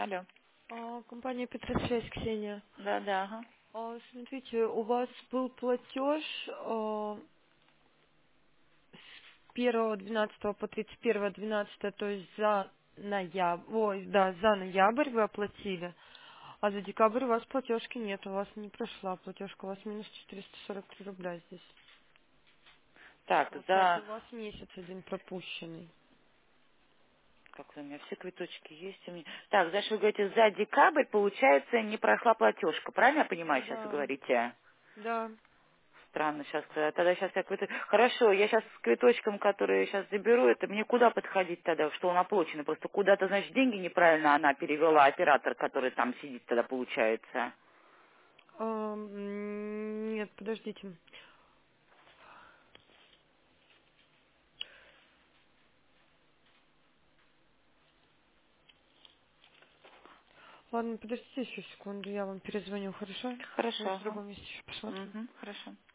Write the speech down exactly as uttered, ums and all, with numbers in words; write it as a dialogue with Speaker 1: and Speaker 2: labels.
Speaker 1: Алло.
Speaker 2: А, компания Петросвязь, Ксения.
Speaker 1: Да, да, ага.
Speaker 2: А, смотрите, у вас был платеж а, с первого двенадцатого по тридцать первое двенадцатое, то есть за ноябрь, ой, да, за ноябрь вы оплатили, а за декабрь у вас платежки нет, у вас не прошла платежка, у вас минус четыреста сорок три рубля здесь.
Speaker 1: Так,
Speaker 2: Получается,
Speaker 1: за...
Speaker 2: у вас месяц один пропущенный.
Speaker 1: Как у меня все квиточки есть у меня. Так, значит, вы говорите, за декабрь, получается, не прошла платежка. Правильно я понимаю, сейчас вы
Speaker 2: Да,
Speaker 1: говорите?
Speaker 2: да.
Speaker 1: Странно сейчас. Тогда сейчас я квиточек... Хорошо, я сейчас с квиточком, который я сейчас заберу, это мне куда подходить тогда, что он оплачен? Просто куда-то, значит, деньги неправильно она перевела, оператор, который там сидит тогда, получается.
Speaker 2: А, м, нет, подождите. Ладно, подождите еще секунду, я вам перезвоню, хорошо? Я в
Speaker 1: Хорошо, ага.
Speaker 2: другом месте еще посмотрю.
Speaker 1: Угу, хорошо.